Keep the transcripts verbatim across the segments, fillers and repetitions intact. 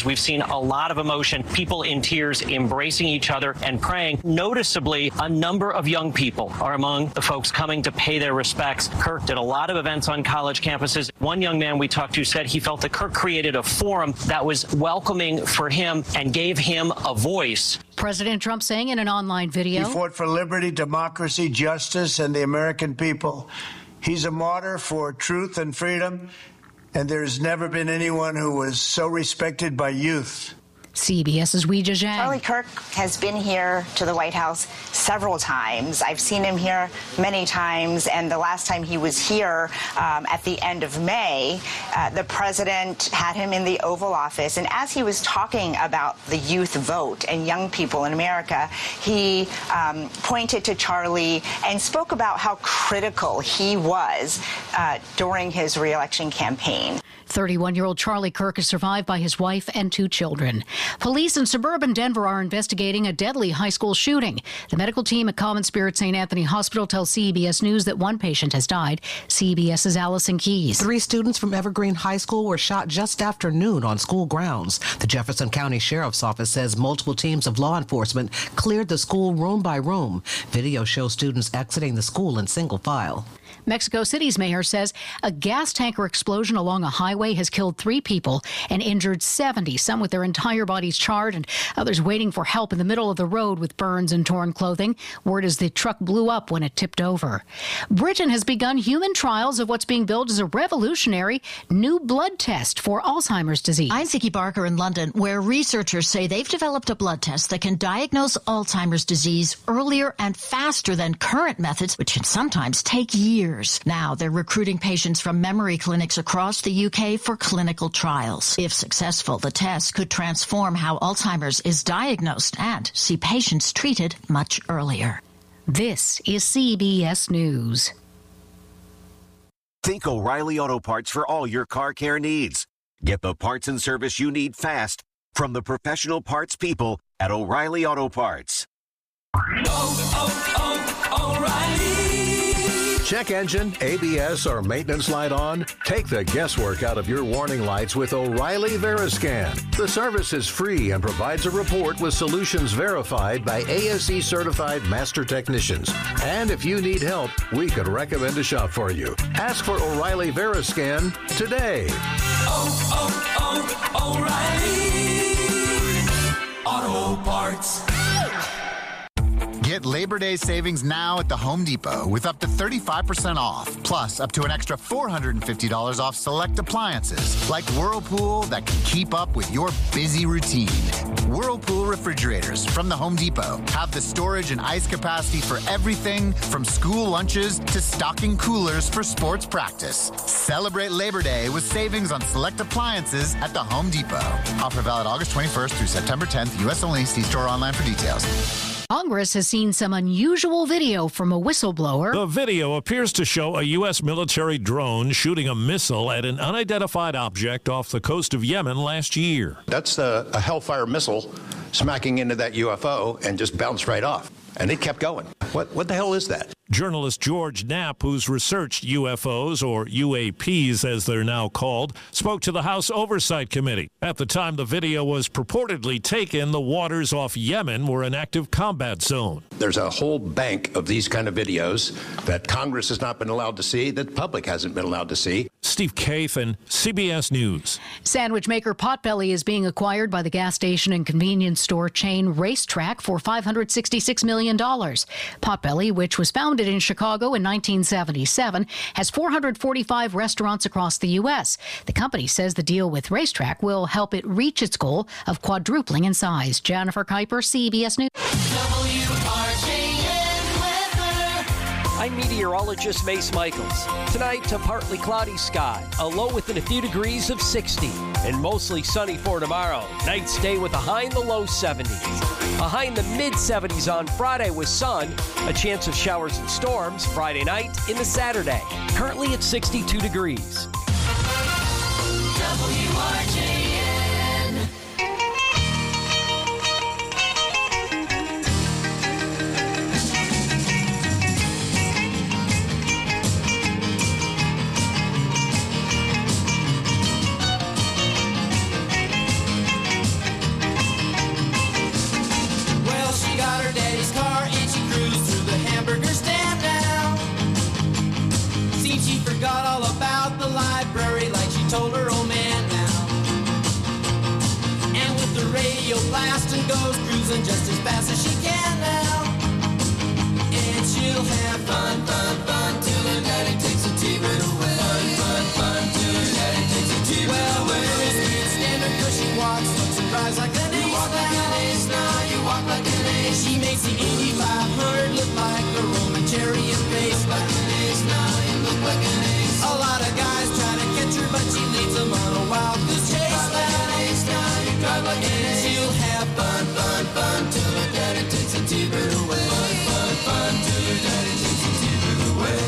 We've seen a lot of emotion, people in tears embracing each other and praying. Noticeably, a number of young people are among the folks coming to pay their respects. Kirk did a lot of events on college campuses. One young man we talked to said he felt that Kirk created a forum that was welcoming for him and gave him a voice. President Trump saying in an online video, he fought for liberty, democracy, justice, and the American people. He's a martyr for truth and freedom, and there's never been anyone who was so respected by youth. CBS's Weijia Zhang. Charlie Kirk has been here to the White House several times. I've seen him here many times, and the last time he was here um, at the end of May, uh, the president had him in the Oval Office, and as he was talking about the youth vote and young people in America, he um, pointed to Charlie and spoke about how critical he was uh, during his reelection campaign. thirty-one-year-old Charlie Kirk is survived by his wife and two children. Police in suburban Denver are investigating a deadly high school shooting. The medical team at Common Spirit Saint Anthony Hospital tells C B S News that one patient has died. CBS's Allison Keyes. Three students from Evergreen High School were shot just after noon on school grounds. The Jefferson County Sheriff's Office says multiple teams of law enforcement cleared the school room by room. Video shows students exiting the school in single file. Mexico City's mayor says a gas tanker explosion along a highway has killed three people and injured seventy, some with their entire bodies charred and others waiting for help in the middle of the road with burns and torn clothing. Word is the truck blew up when it tipped over. Britain has begun human trials of what's being billed as a revolutionary new blood test for Alzheimer's disease. I'm Vicky Barker in London, where researchers say they've developed a blood test that can diagnose Alzheimer's disease earlier and faster than current methods, which can sometimes take years. Now they're recruiting patients from memory clinics across the U K for clinical trials. If successful, the test could transform how Alzheimer's is diagnosed and see patients treated much earlier. This is C B S News. Think O'Reilly Auto Parts for all your car care needs. Get the parts and service you need fast from the professional parts people at O'Reilly Auto Parts. Oh, oh, oh, O'Reilly. Check engine, A B S, or maintenance light on? Take the guesswork out of your warning lights with O'Reilly Veriscan. The service is free and provides a report with solutions verified by A S E certified master technicians. And if you need help, we could recommend a shop for you. Ask for O'Reilly Veriscan today. Oh, oh, oh, O'Reilly Auto Parts. Get Labor Day savings now at the Home Depot with up to thirty-five percent off, plus up to an extra four hundred fifty dollars off select appliances like Whirlpool that can keep up with your busy routine. Whirlpool refrigerators from the Home Depot have the storage and ice capacity for everything from school lunches to stocking coolers for sports practice. Celebrate Labor Day with savings on select appliances at the Home Depot. Offer valid August twenty-first through September tenth. U S only. See store online for details. Congress has seen some unusual video from a whistleblower. The video appears to show a U S military drone shooting a missile at an unidentified object off the coast of Yemen last year. That's a, a Hellfire missile smacking into that U F O and just bounced right off. And it kept going. What, what the hell is that? Journalist George Knapp, who's researched U F Os, or U A Ps as they're now called, spoke to the House Oversight Committee. At the time the video was purportedly taken, the waters off Yemen were an active combat zone. There's a whole bank of these kind of videos that Congress has not been allowed to see, that the public hasn't been allowed to see. Steve Kathan, C B S News. Sandwich maker Potbelly is being acquired by the gas station and convenience store chain Racetrack for five hundred sixty-six million dollars. Potbelly, which was founded in Chicago in nineteen seventy-seven, has four hundred forty-five restaurants across the U S. The company says the deal with Racetrack will help it reach its goal of quadrupling in size. Jennifer Kuiper, C B S News. W R J N weather. I'm meteorologist Mace Michaels. Tonight, to partly cloudy sky, a low within a few degrees of sixty, and mostly sunny for tomorrow. Night stay with a high in the low seventies. A high in the mid seventies on Friday with sun, a chance of showers and storms Friday night into Saturday. Currently at sixty-two degrees. W R J N. radio blast and goes cruising just as fast as she can now. And she'll have fun, fun, fun till her daddy takes a T-bird away. Fun, fun, fun till her daddy takes a T-bird well, away. Well, the girls can't stand her 'cause she walks, looks and drives like an ace. You walk like an ace now, you walk like an ace. She makes the Indy five hundred look like a Roman chariot race. Like an ace now, you look like an ace. A lot of guys try to catch her, but she leads them on a wild goose chase. Drive like an ace now, you drive like an ace. She'll have fun, fun, fun till her daddy takes a T-bird away. Fun, fun, fun till her daddy takes a T-bird away.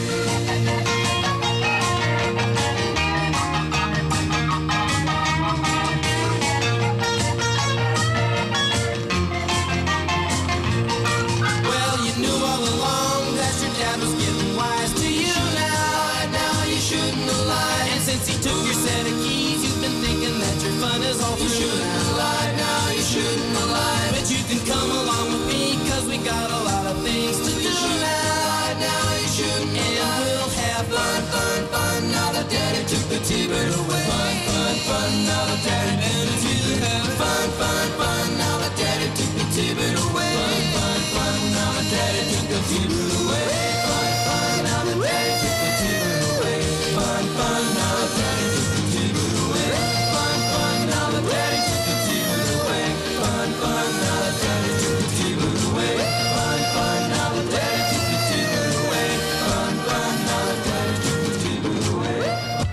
Well, you knew all along that your dad was getting wise to you now. Now you shouldn't have lied. And since he took your set of keys, you've been thinking that your fun is all through. You shouldn't have lied. Now you shouldn't have lied. But you can come along with me, 'cause we got a lot of things to do now. Now you shouldn't have lied. And we'll have fun, fun, fun. Now that daddy took the T-bird away. Fun, fun, fun. Now that daddy took the T-bird away. Fun, fun, fun. Now that daddy took the T-bird away. Fun, fun, fun. Now that daddy took the T-bird away. Fun, fun. Now that daddy took the T-bird away. Fun, fun. Now that daddy took the T-bird away. Fun, fun. Now that daddy took the T-bird away. Fun, fun. Now that daddy took the T-bird away. Fun, fun. Now that daddy took the T-bird away. Fun, fun. Now that daddy took the T-bird away.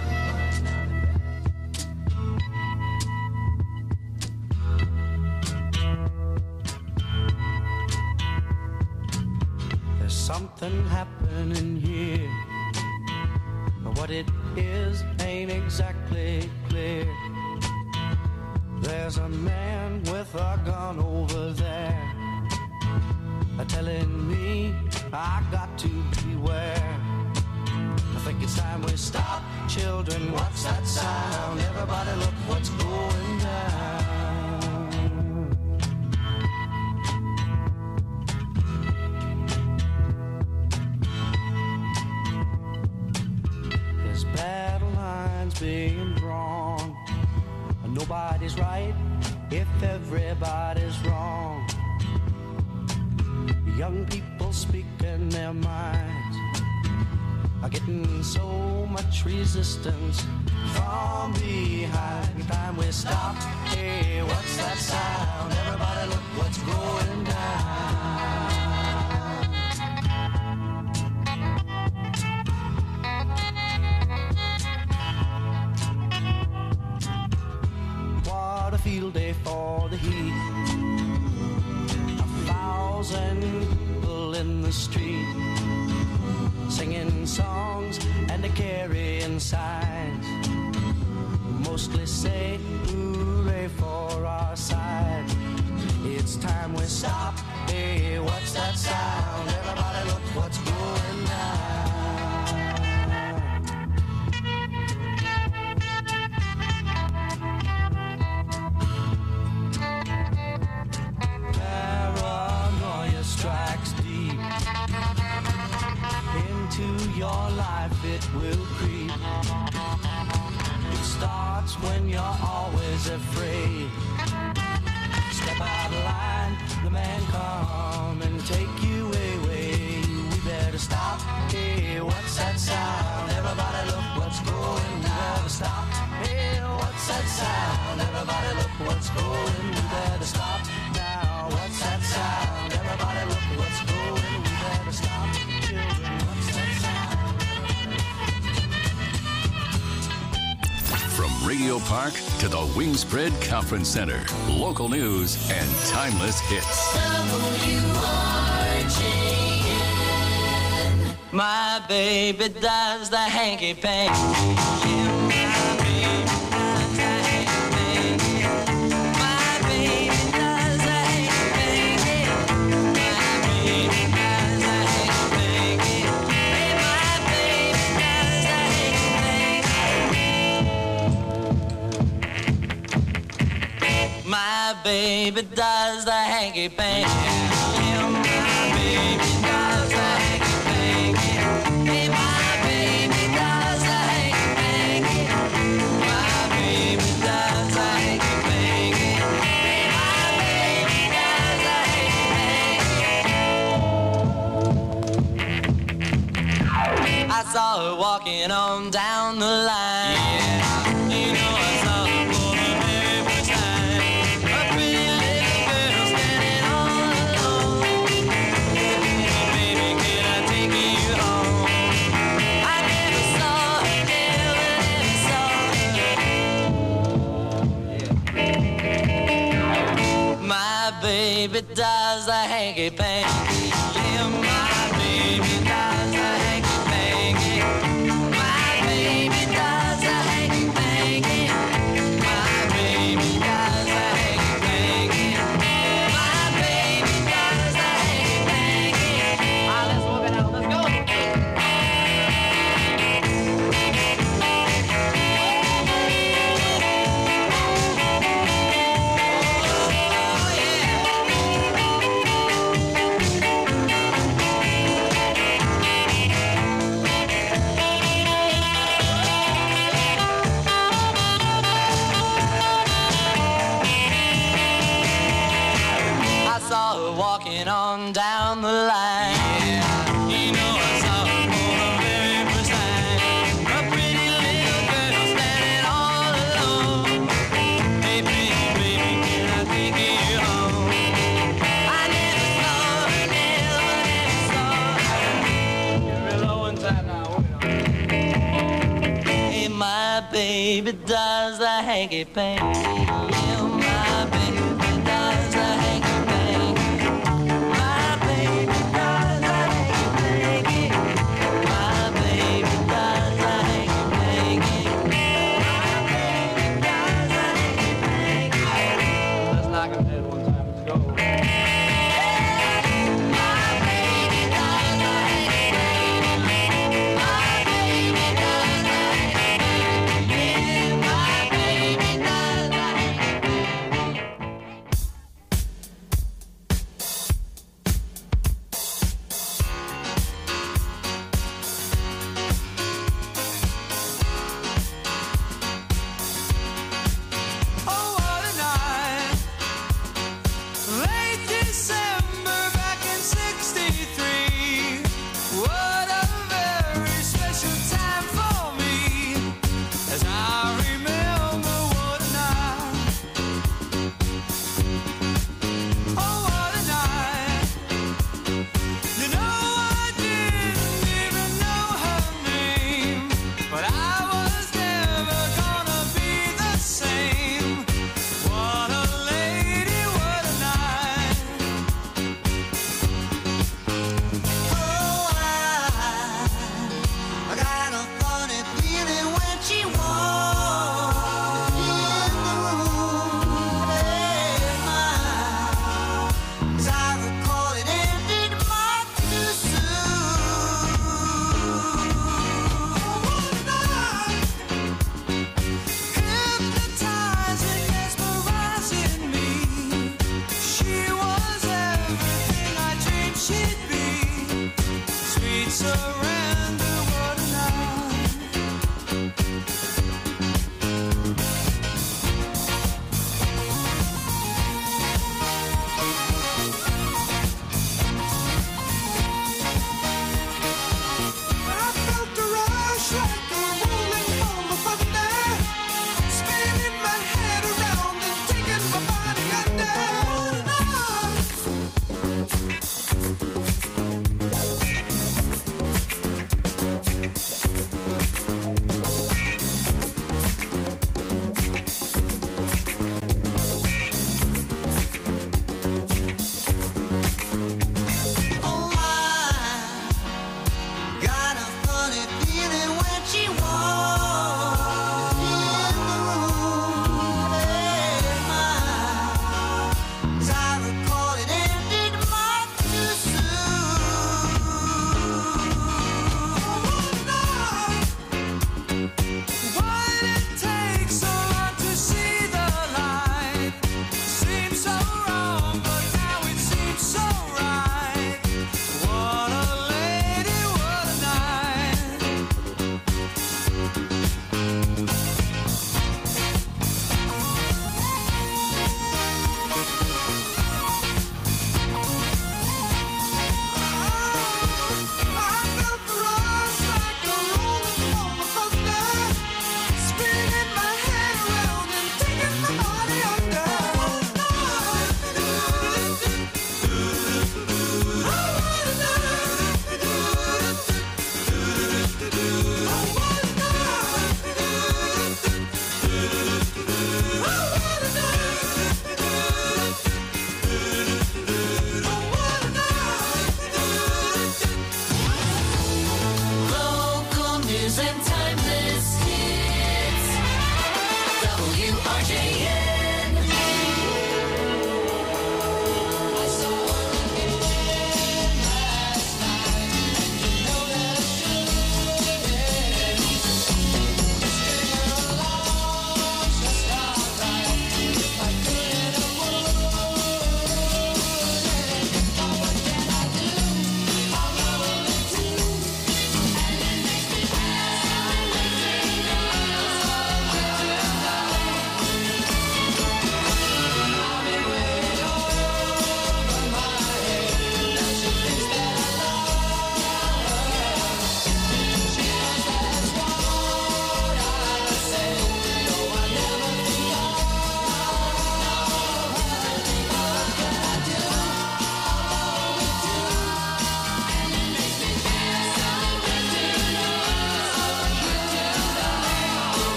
There's something happening here, but what it is ain't exactly clear. There's a man with a gun over there, telling me I got to beware. I think it's time we stop, children. What's that sound? Everybody look what's going down. There's battle lines being drawn. Nobody's right if everybody's wrong. Young people speaking their minds are getting so much resistance from behind. Time we stop. Hey, what's that sound? Everybody look what's going down. What a field day for the heat. A thousand people in the street, singing songs and a carrying signs. Mostly say hooray for our side. It's time we stop. Hey, what's that sound? Everybody look what's going down. Paranoia strikes deep into your life, it will creep. It starts when you're always afraid. Step out of line, the man come and take you away. We better stop. Hey, what's that sound? Everybody look what's going. We better stop. Hey, what's that sound? Everybody look what's going. We better stop now. What's that sound? Everybody look what's going. We better stop. Children, what's that sound? From Radio Park to the Wingspread Conference Center, local news and timeless hits. W R J N. My baby does the hanky panky. Yeah, my baby does the hanky panky. My baby does the hanky panky. My baby does the hanky panky. Hey, my baby does the hanky panky. My baby does the hanky panky. Yeah, my baby does the hanky panky. Hey, my baby does the hanky panky. My baby does the hanky panky. Hey, my walking on down the line. Yeah, you know I saw her for the very first time. A pretty little girl standing all alone. Baby, can I take you home? I never saw her, never, never saw her. My baby does the hanky panky. Yeah, my baby does the hanky panky. My baby does the hanky panky. My baby does the hanky panky. My baby does the hanky panky. Ah, let's walk it out. Let's go. I saw her walking on down the line. Yeah, you know I saw her for the very first time. A pretty little girl standing all alone. Hey, baby, baby, can I take you home? I never saw her, never, never saw her. You're real low inside now. Hey, my baby does the hanky panky. Yeah, my baby does the hanky panky. My baby does the hanky panky. My baby does the hanky panky. My baby does the hanky panky. Let's knock him dead one time. Let's go. My baby does the hanky panky. My baby does the hanky panky. Yeah, my baby does the hanky Oh, what a night. Late December back in sixty-three. What a very special time for me. As I remember, what a night. Oh, what a night. You know, I didn't even know her name, but I was never gonna be the same. What a lady, what a night. Oh, I got a funny feeling when she walked in the room. Hey, my, as I recall, it ended much too soon. What a night. Hypnotizing, mesmerizing me. She was everything I dreamed she'd be. Sweet surrender, what a night. I felt a rush like a rolling ball of thunder, spinning my head around and taking my body under. What a night.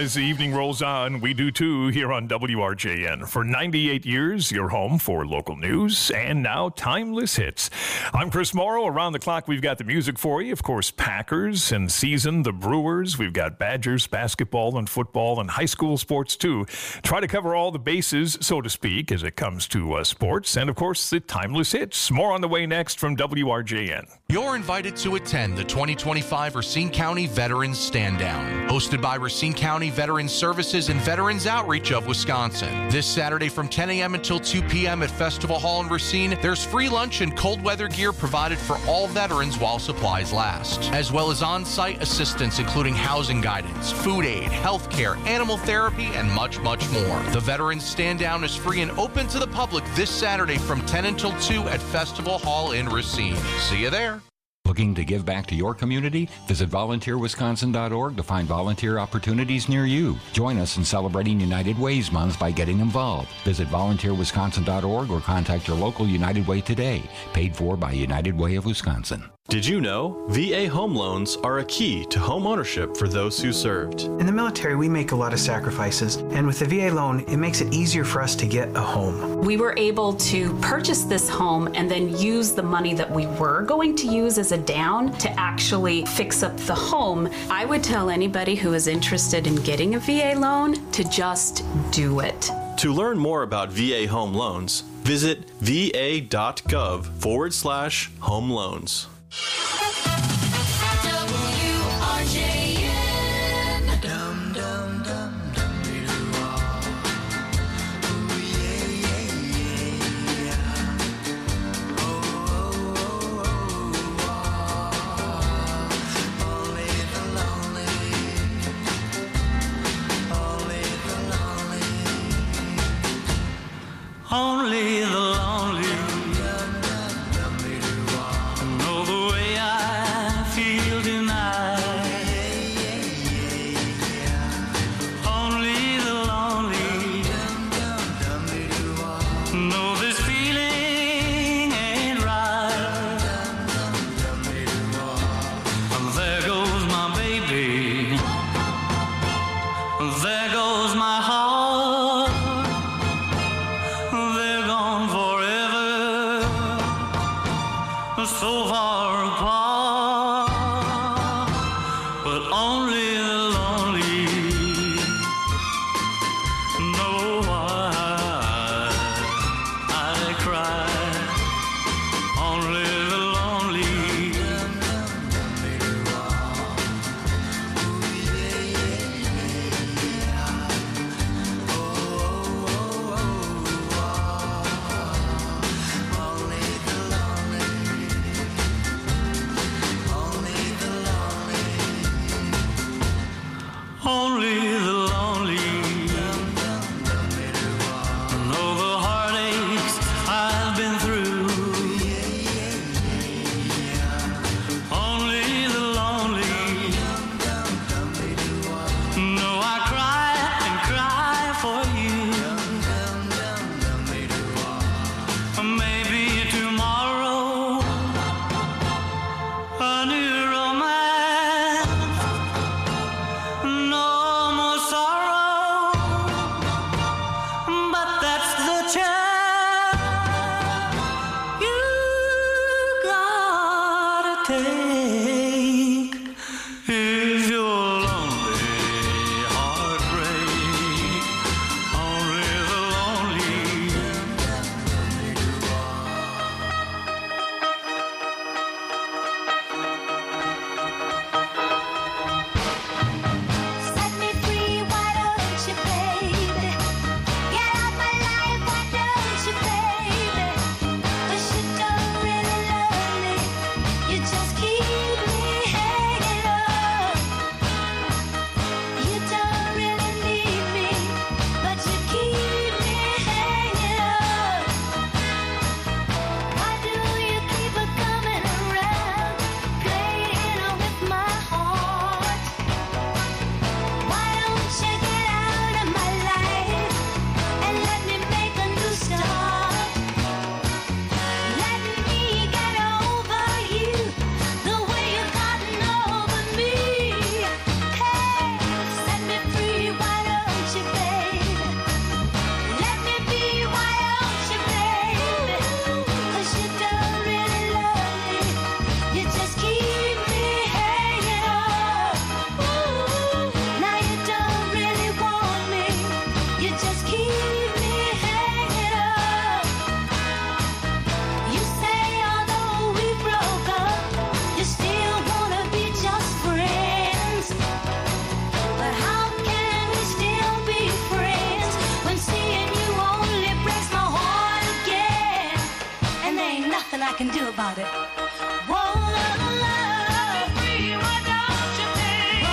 as the evening rolls on, we do too here on W R J N. For ninety-eight years, your home for local news and now timeless hits. I'm Chris Morrow. Around the clock, we've got the music for you. Of course, Packers and season, the Brewers. We've got Badgers, basketball and football and high school sports too. Try to cover all the bases, so to speak, as it comes to uh, sports. And of course, the timeless hits. More on the way next from W R J N. You're invited to attend the twenty twenty-five Racine County Veterans Stand Down, hosted by Racine County Veterans Services and Veterans Outreach of Wisconsin. This Saturday from ten a.m. until two p.m. at Festival Hall in Racine, there's free lunch and cold weather gear provided for all veterans while supplies last, as well as on-site assistance including housing guidance, food aid, health care, animal therapy, and much, much more. The Veterans Stand Down is free and open to the public this Saturday from ten until two at Festival Hall in Racine. See you there. Looking to give back to your community? Visit volunteer wisconsin dot org to find volunteer opportunities near you. Join us in celebrating United Ways Month by getting involved. Visit volunteer wisconsin dot org or contact your local United Way today. Paid for by United Way of Wisconsin. Did you know V A home loans are a key to home ownership for those who served? In the military, we make a lot of sacrifices, and with the V A loan, it makes it easier for us to get a home. We were able to purchase this home and then use the money that we were going to use as a down to actually fix up the home. I would tell anybody who is interested in getting a V A loan to just do it. To learn more about V A home loans, visit va.gov forward slash home loans. Only the lonely know the way I feel tonight. Only the lonely know this feeling ain't right. There goes my baby. There goes my heart. So far apart, but only the lonely know why I cry. Only the lonely. Only the lonely know the heartaches I've been through. Only the lonely know I cry and cry for you. Maybe tomorrow a new romance. No more sorrow, but that's the chance you gotta take if you're lonely, heartbreak. Only the lonely. Set me free, why don't you, baby? Get out my life, why don't you, baby? 'Cause you don't really love me, you just keep nothing I can do about it. Whoa, love, love, free, why don't you, baby?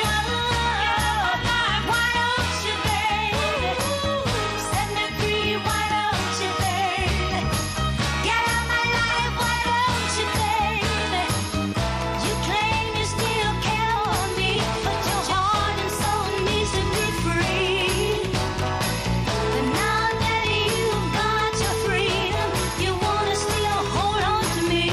Why don't you, baby? Set me free, why don't you, baby? Get out my life, why don't you, baby? You claim you still care for me, but your heart and soul needs to be free. But now that you've got your freedom, you wanna still hold on to me.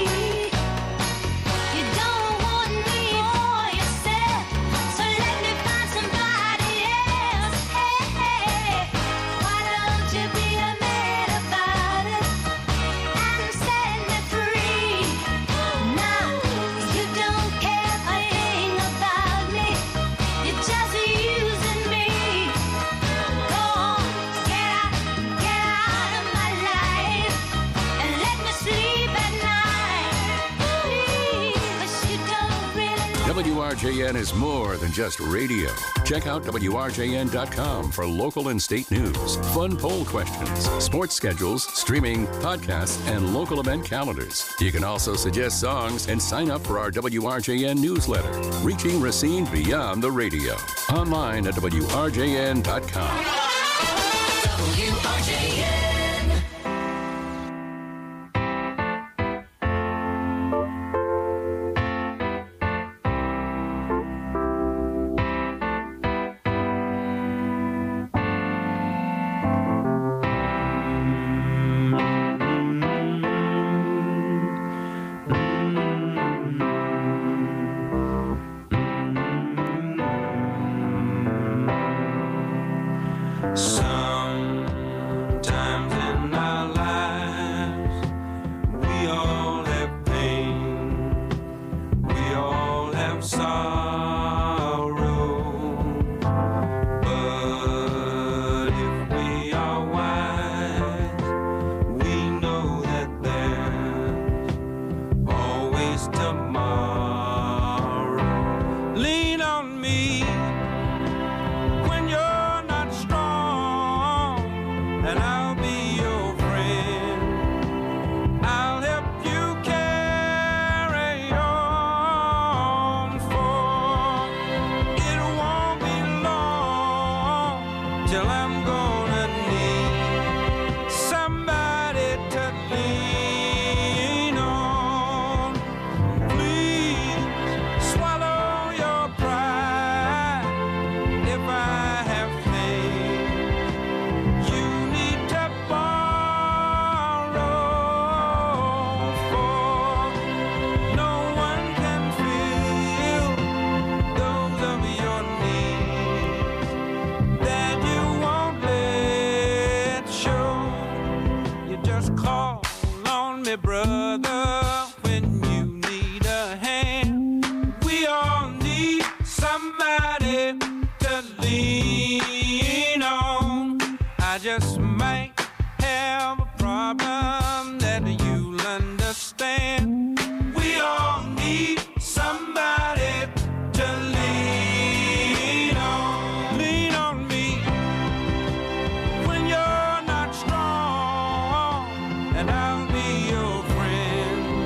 You don't want me for yourself, so let me find somebody else. Hey, hey, why don't you be a man about it and set me free? Now you don't care a thing about me, you're just using me. Go on, get out, get out of my life and let me sleep at night. Please, 'cause you don't really know. W R J N is more than just radio. Check out W R J N dot com for local and state news, fun poll questions, sports schedules, streaming, podcasts, and local event calendars. You can also suggest songs and sign up for our W R J N newsletter, reaching Racine beyond the radio. Online at W R J N dot com. W R J N. Sometimes in our lives, we all have pain, we all have sorrow. But if we are wise, we know that there's always tomorrow. Lean on me when you're not strong, and I'll be your friend. I'll help you carry on, for it won't be long till I'm gonna need somebody to lean on. Please swallow your pride if I have faith. You need to borrow, for no one can fill those of your needs that you won't let show. You just call on me, brother, when you need a hand. We all need somebody to lean on. I just might have a problem that you'll understand. We all need somebody to lean on. Lean on me when you're not strong, and I'll be your friend.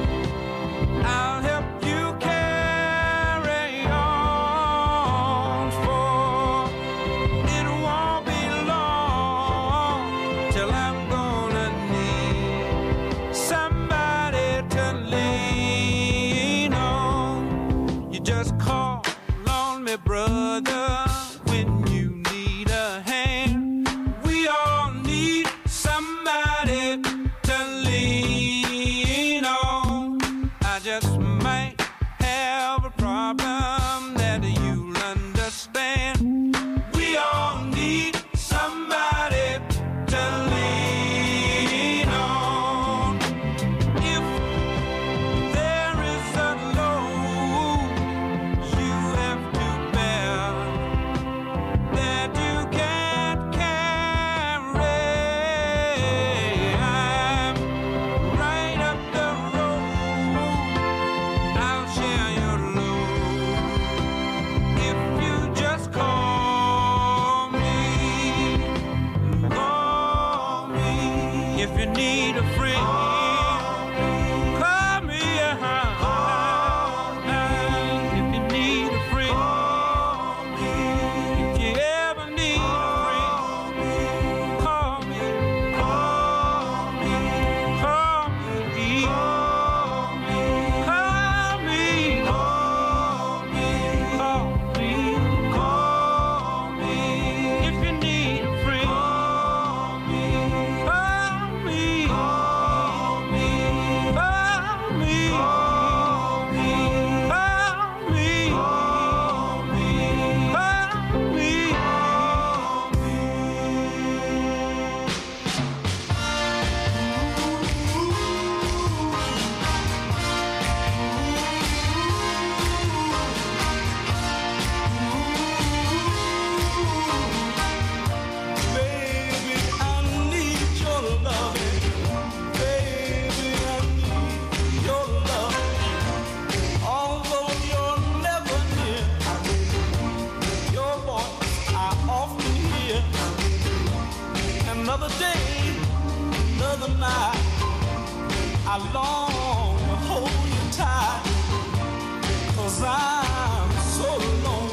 tight, 'cause I'm so alone.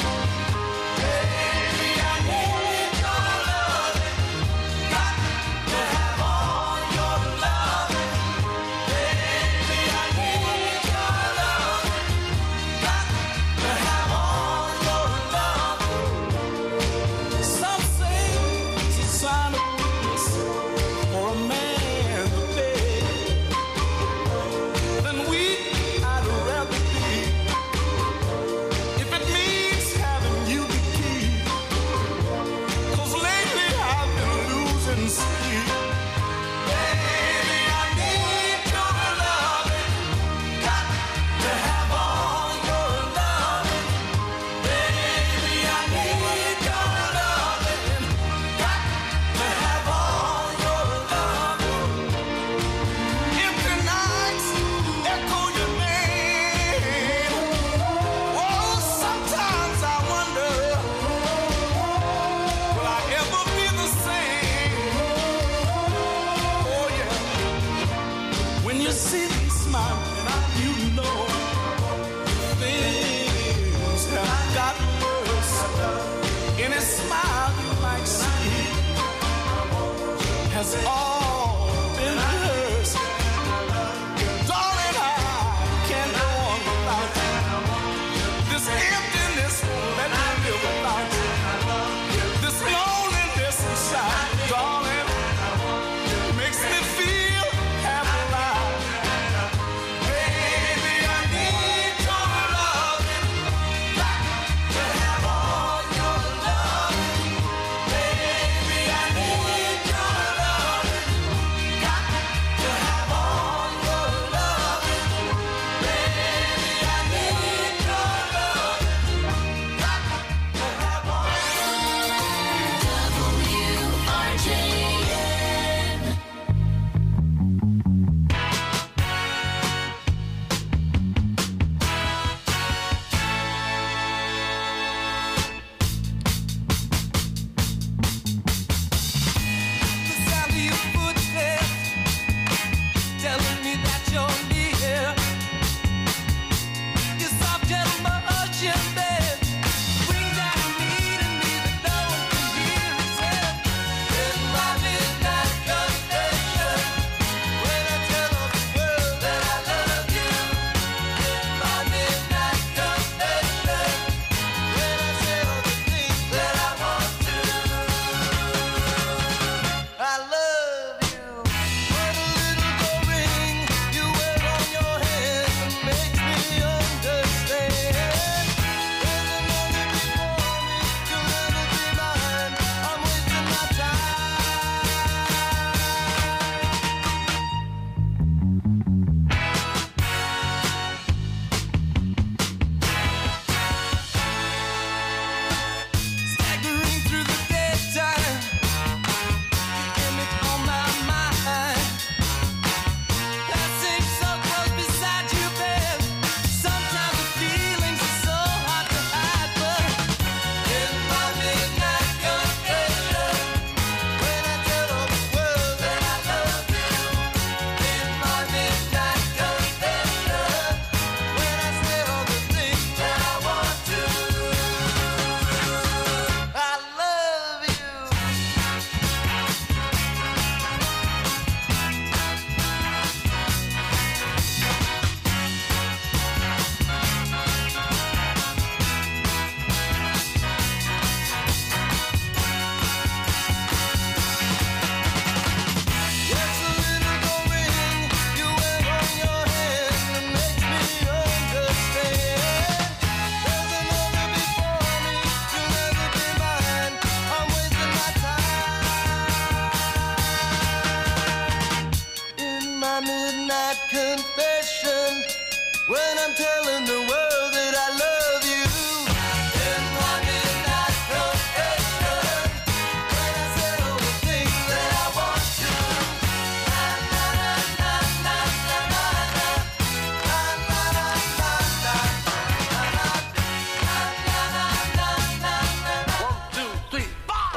Baby, I need your loving, got to have all your loving. Baby, I need your loving, got to have all your loving. Some say it's a sign of weakness for a man to beg. Then weak I'd rather be, if it means having you to keep. 'Cause lately I've been losing sleep. Baby, I need your loving, got to have all your loving. Baby, I need your loving, got to have all your loving. Empty nights echo your name. Oh, sometimes I wonder, will I ever be the same? Oh yeah, when you see me smiling, I, you know things have gotten worse. Any smile you might see has all been rehearsed. Darling, I can't go on without you. This emptiness won't let me live without you. This loneliness inside, darling, makes me feel half alive. Baby, I need your loving, got to have all your loving. Baby, I need your loving, got to have all your loving. Baby, I need your loving, got to have all your W R J N. The sound of your footsteps telling me that you're near. Your soft, gentle motion, babe, brings out a need in me that no one can hear except in my midnight confession. When I tell all the world that I love you, in my midnight confession. When I say all the things that I want to, I love you. When a little gold ring you wear on your hand makes me understand. There's another before me, you'll never be mine. I'm wasting my staggering through the daytime, the image on my mind. Passing so close beside you, babe. Sometimes the feelings are so hard to hide, but in my midnight confession, when I tell all the world that I love you, in my midnight confession, when I say all the things that I want to, I love you. There's a little gold ring you wear on your hand that makes me understand. There's another before me, you'll never be mine. I'm wasting my time. In my midnight confession, when I'm telling the world that I love you. In my midnight confession, when I say all the things that I want to. Na na na na na na na na na na na na na na na na na. One, two, three, four.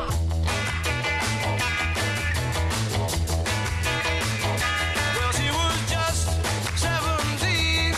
Well, she was just seventeen.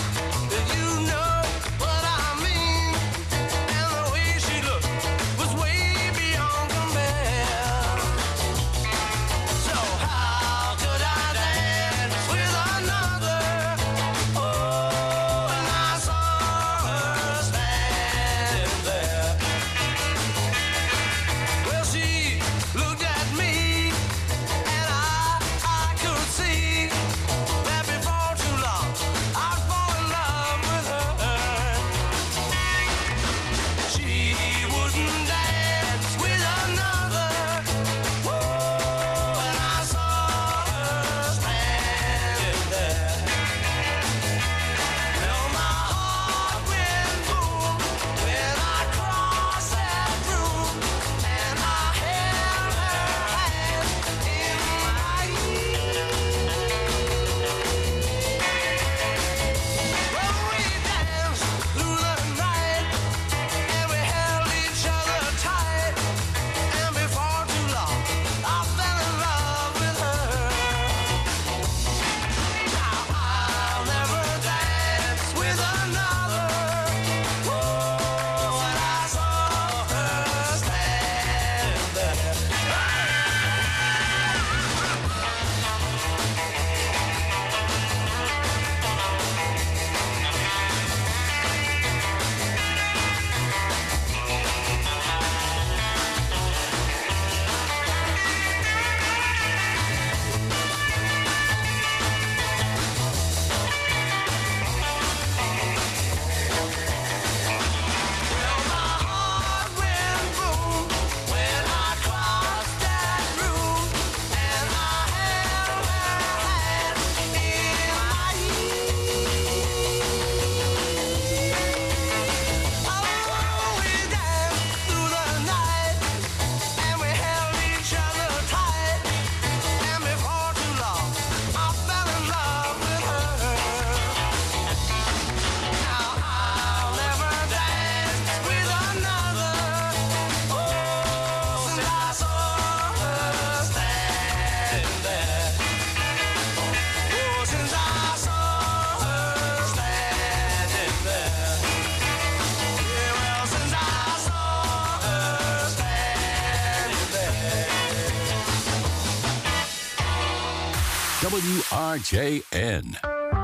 W R J N.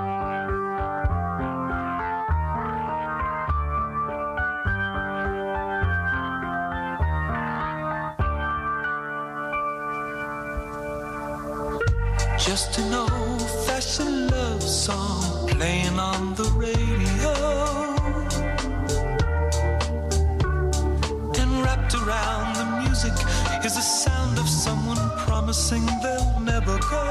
Just an old-fashioned love song playing on the radio, and wrapped around the music is the sound of someone promising they'll never go.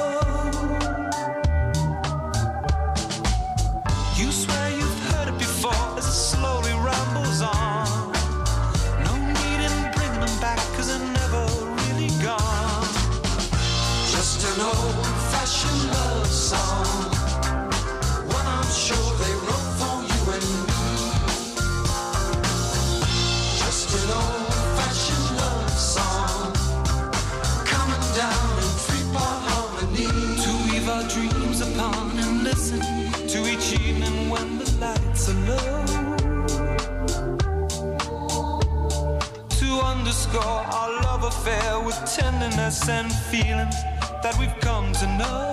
You swear you've heard it before as it slowly rambles on. No need in bringing them back, 'cause they're never really gone. Just an old-fashioned love song, one I'm sure they wrote for you and me. Just an old-fashioned love song, coming down in three-part harmony, to weave our dreams upon and listen to each evening when the lights are low, to underscore our love affair with tenderness and feeling that we've come to know.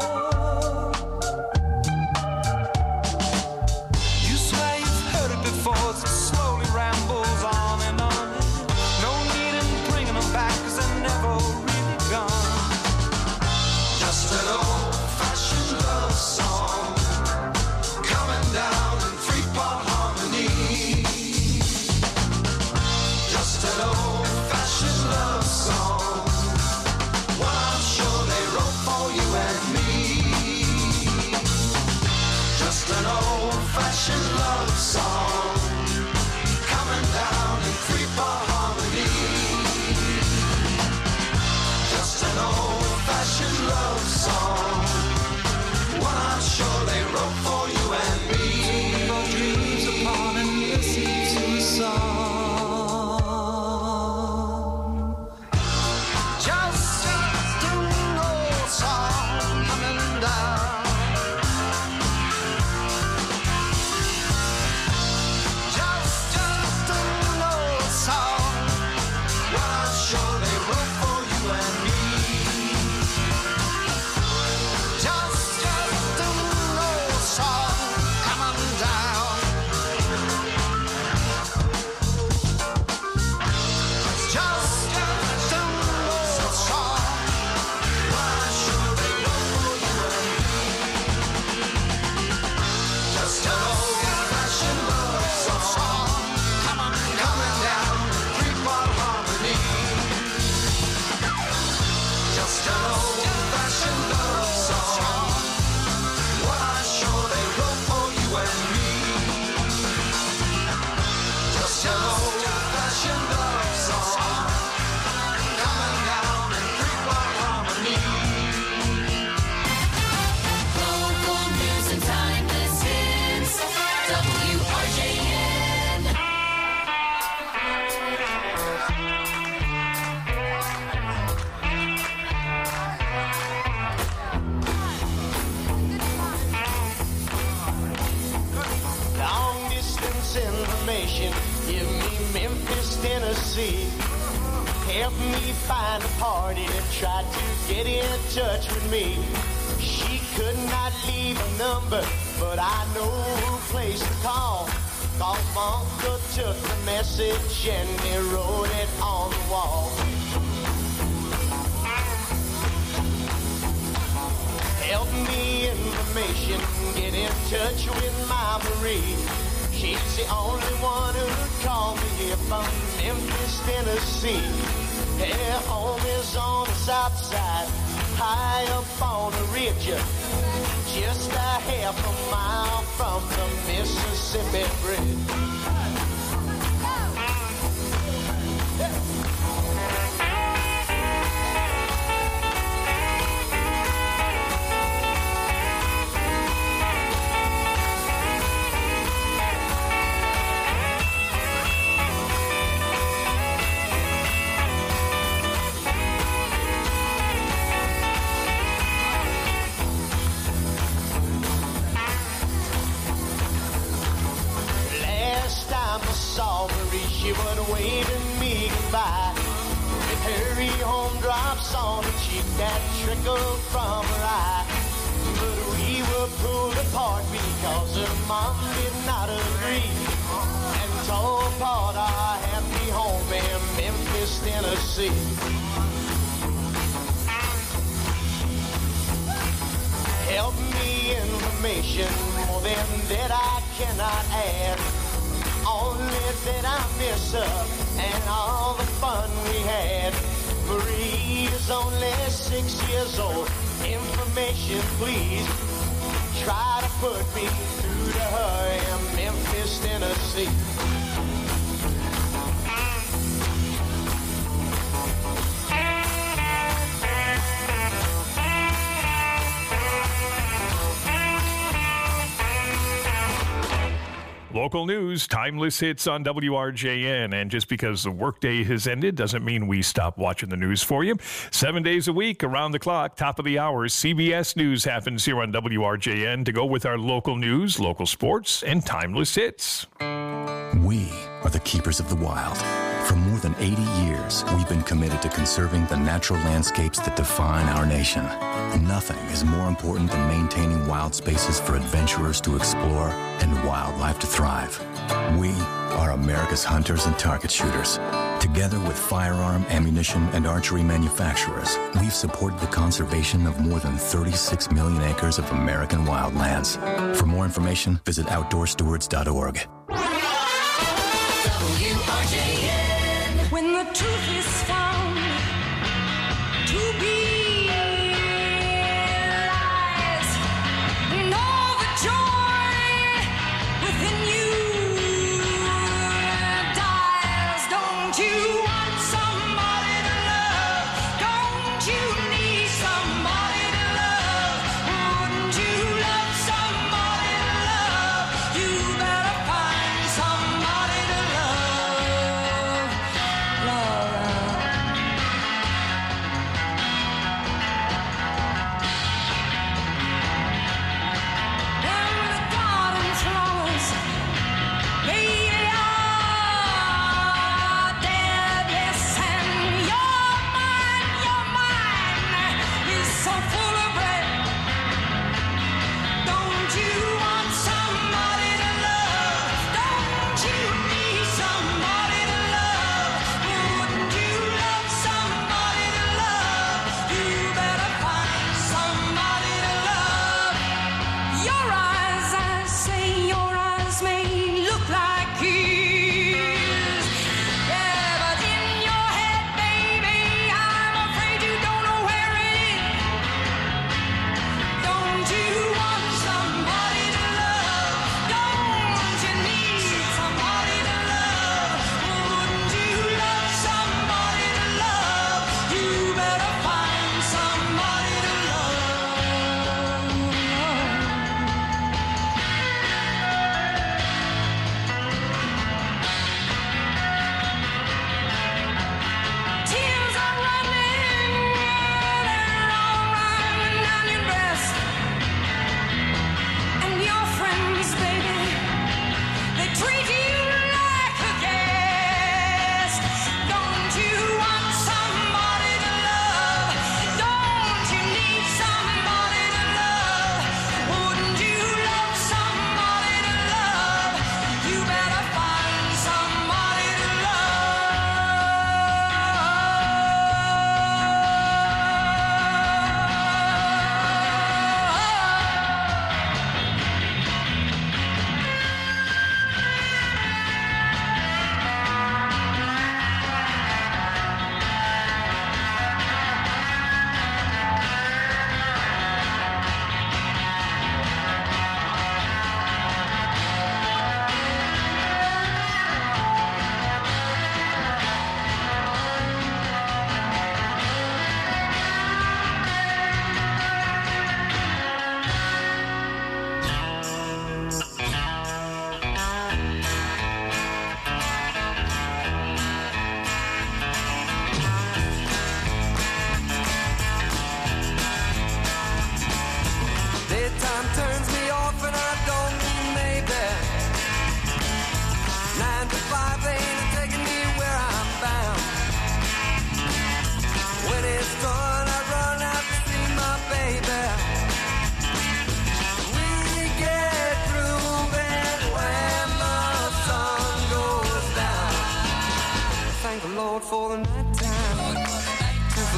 You swear you've heard it before as it slowly rambles on and on. No need in bringing them back, 'cause they're never really gone. Just an old-fashioned love song, coming down in three-part harmony. Just an old-fashioned love song, one I'm sure they wrote for you and me. Just an old-fashioned love song, coming down in three-part harmony. Just an old-fashioned love song, one I'm sure they wrote for you and me. Our dreams upon and listen to the song. Just an old song coming down. Just, just an old song, what I'm sure they wrote for you and me. Just, just an old song coming down. Just, just an old song, what I'm sure they wrote for you and me. Just an old-fashioned love song, coming, coming down, three-part harmony. Just an old-fashioned love song, what I'm sure they wrote for you and me. Just an old-fashioned love song, coming down in three-part harmony. Local news and timeless hits. W R J N. Long distance information, give me Memphis, Tennessee. Help me find a party that tried to get in touch with me. She could not leave a number, but I know who place to call. Cause my uncle took the message and he wrote it on the wall. Help me information, get in touch with my Marie. She's the only one who called me here from Memphis, Tennessee. Her home is on the south side, high up on a ridge, just a half a mile from the Mississippi Bridge. Last time I saw Marie, she was waving me goodbye. With Hurry home drops on a cheek that trickled from her eye. But we were pulled apart because her mom did not agree, and tore apart our happy home in Memphis, Tennessee. Help me information, more than that I cannot add. Only that I miss her and all the fun we had. Marie is only six years old. Information, please. Try to put me through to her in Memphis, Tennessee. Local news, timeless hits on W R J N. And just because the workday has ended doesn't mean we stop watching the news for you. Seven days a week, around the clock, top of the hour, C B S News happens here on W R J N to go with our local news, local sports, and timeless hits. We are the keepers of the wild. For more than eighty years, we've been committed to conserving the natural landscapes that define our nation. Nothing is more important than maintaining wild spaces for adventurers to explore and wildlife to thrive. We are America's hunters and target shooters. Together with firearm, ammunition, and archery manufacturers, we've supported the conservation of more than thirty-six million acres of American wildlands. For more information, visit outdoor stewards dot org. W R J N. When the truth is found to be lies, know the joy within you dies. Don't you want somebody to love? Don't you need somebody to love? Wouldn't you love somebody to love? You better find somebody to love. Love.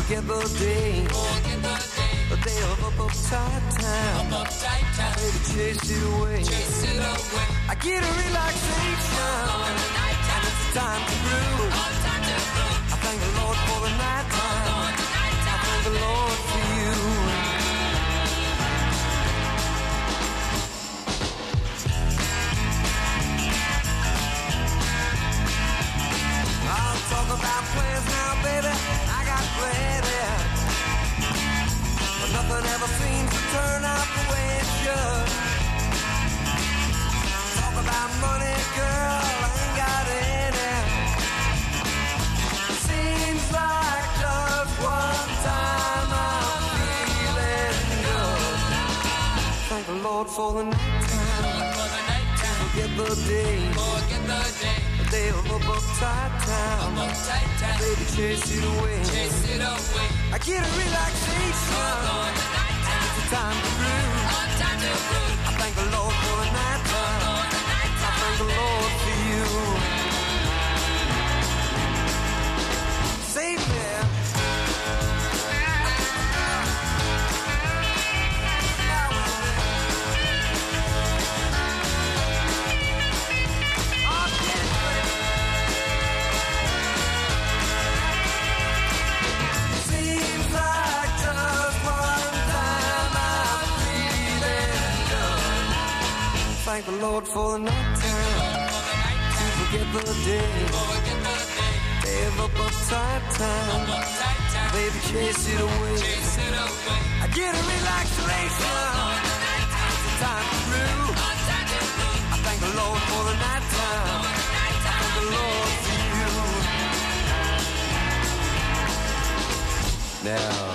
Forget the day, forget the day, the day of up uptight time. Up uptight time. Baby, chase it away, chase it away. I get a relaxation, and it's time to groove. Time to groove. I thank the Lord for the night time. Oh, the night time. I thank the Lord for you. I'll talk about plans now, baby. I got plenty, but nothing ever seems to turn out the way it should. Talk about money, girl, I ain't got any. Seems like just one time I'm feeling good. Thank the Lord for the night time. Forget the day, forget the day. Day of up uptight time. Up uptight time. Baby, chase it away. Chase it away. I get a relaxation. Oh, the night time. It's a time to groove. Oh, time to groove. I thank the Lord for the night time. Oh, the night time. I thank the Lord for you. Save me. Thank the Lord for the night time. To forget the day. Day of up uptight time. Baby, chase it away. I get a relaxation. It's a time to groove. I thank the Lord for the night time. I thank the Lord for you. Now.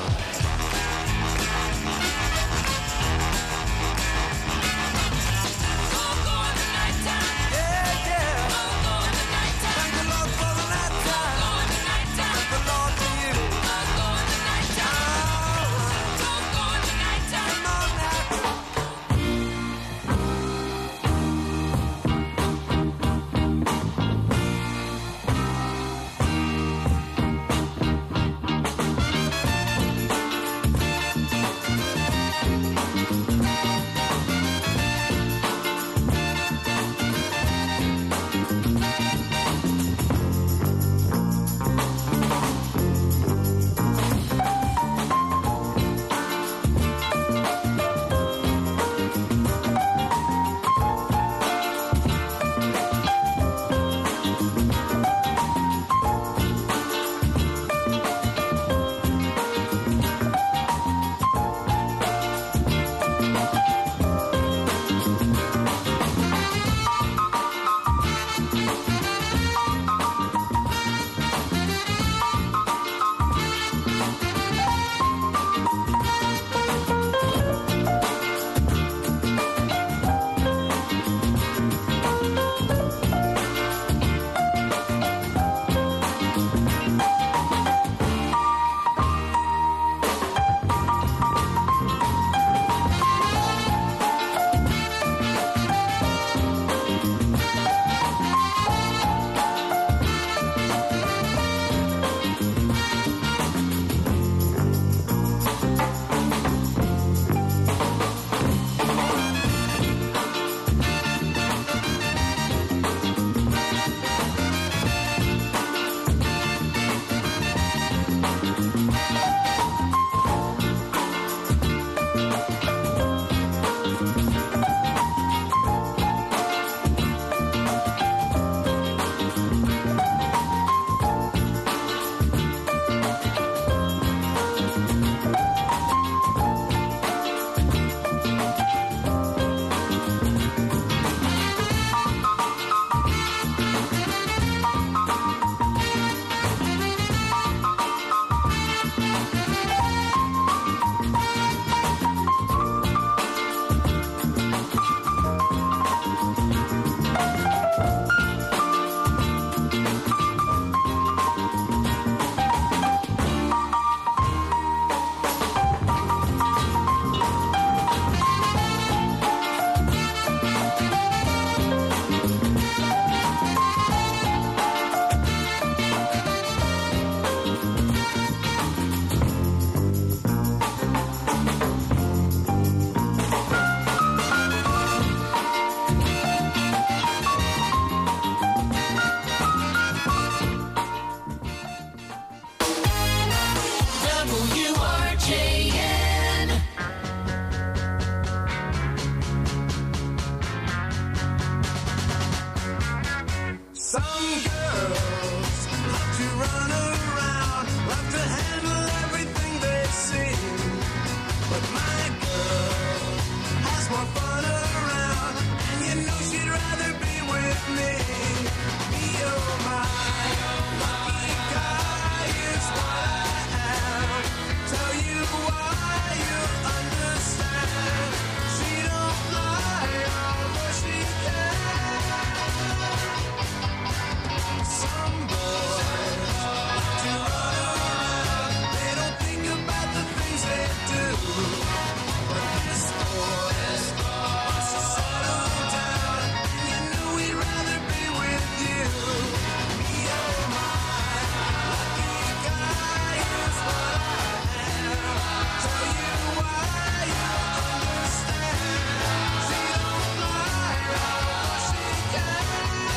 Some girls love to run around, love to handle everything they see. But my girl has more fun around, and you know she'd rather be with me. You're my lucky guy is what I am. Tell you why you understand. She don't lie, although she can. Some boys love to run around. They don't think about the things they do. But this boy wants to settle down, and you know he'd rather be with you. You're my lucky guy is what I am. Tell you why you understand. She don't lie, although she can.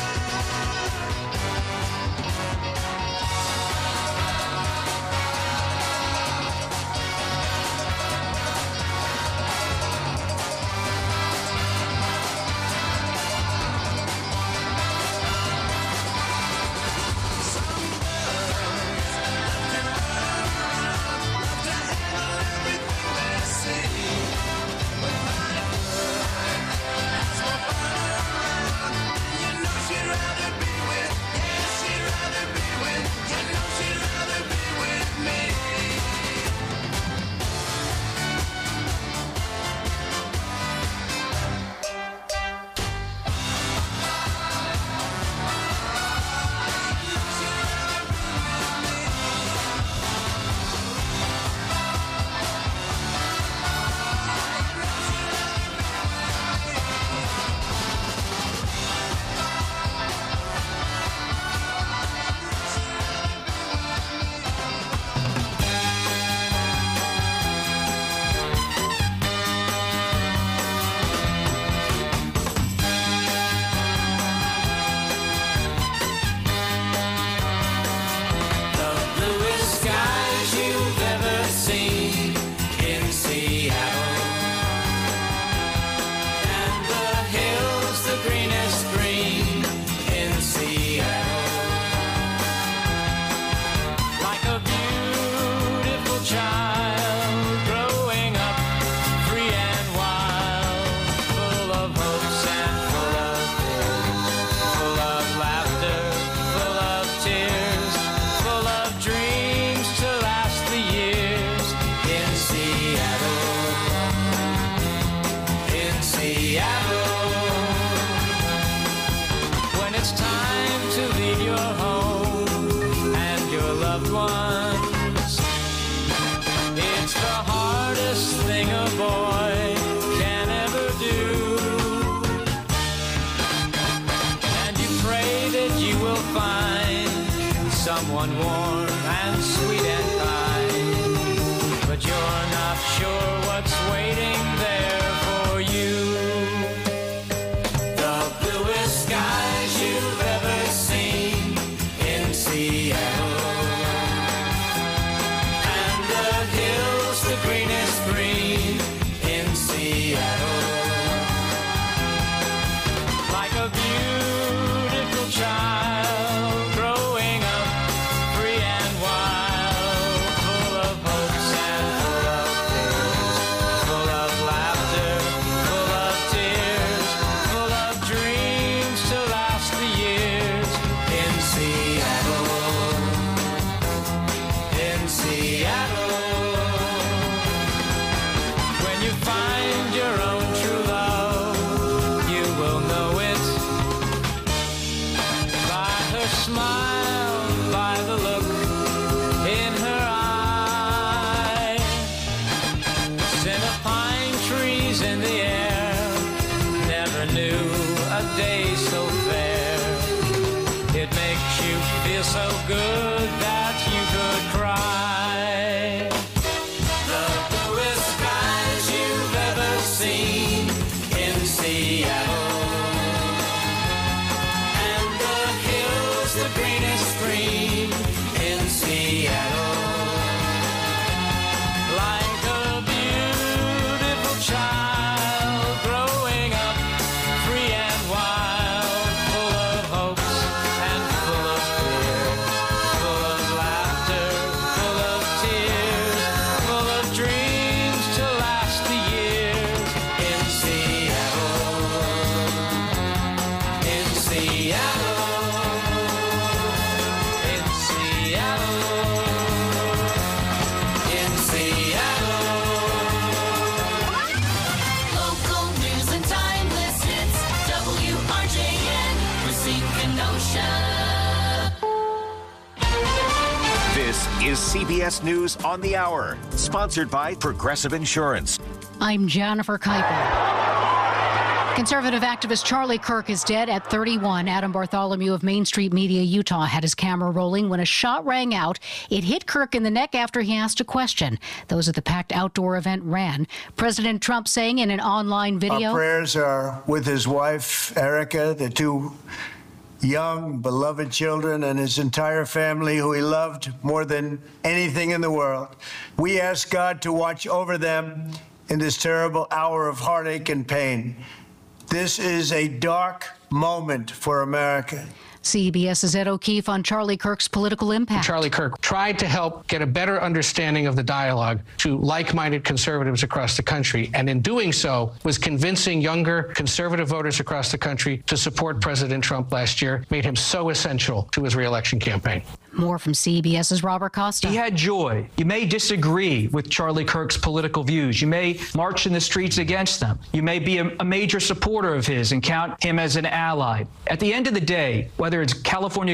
The bluest skies you've ever seen in Seattle, and the hills the greenest green in Seattle. Like a beautiful child growing up free and wild, full of hopes and full of fears, full of laughter, full of tears, full of dreams to last the years in Seattle, in Seattle. When it's time to leave your home and your loved ones, it's the hardest thing a boy can ever do. And you pray that you will find someone warm and sweet and kind, but you're not sure what's waiting there for you. The bluest skies you've ever seen in Seattle, and the hills the greenest green in Seattle. Like a beautiful child growing up free and wild, full of hopes and full of fears, full of laughter, full of tears, full of dreams to last the years in Seattle, in Seattle. When you find your own true love, you will know it by her smile, by the look in her eye. Scent of pine trees in the air, never knew a day so fair. It makes you feel so good that you could cry. The bluest skies you've ever seen in Seattle, and the hills the greenest green in Seattle. Like a beautiful child growing up free and wild, full of hopes and is C B S News on the Hour, sponsored by Progressive Insurance. I'm Jennifer Kuiper. Conservative activist Charlie Kirk is dead at thirty-one. Adam Bartholomew of Main Street Media, Utah, had his camera rolling when a shot rang out. It hit Kirk in the neck after he asked a question. Those at the packed outdoor event ran. President Trump saying in an online video, "Our prayers are with his wife, Erica, the two young, beloved children, and his entire family, who he loved more than anything in the world. We ask God to watch over them in this terrible hour of heartache and pain. This is a dark moment for America." CBS's Ed O'Keefe on Charlie Kirk's political impact. Charlie Kirk tried to help get a better understanding of the dialogue to like-minded conservatives across the country, and in doing so was convincing younger conservative voters across the country to support President Trump last year, made him so essential to his reelection campaign. More from CBS's Robert Costa. He had joy. You may disagree with Charlie Kirk's political views. You may march in the streets against them. You may be a, a major supporter of his and count him as an ally. At the end of the day, whether it's California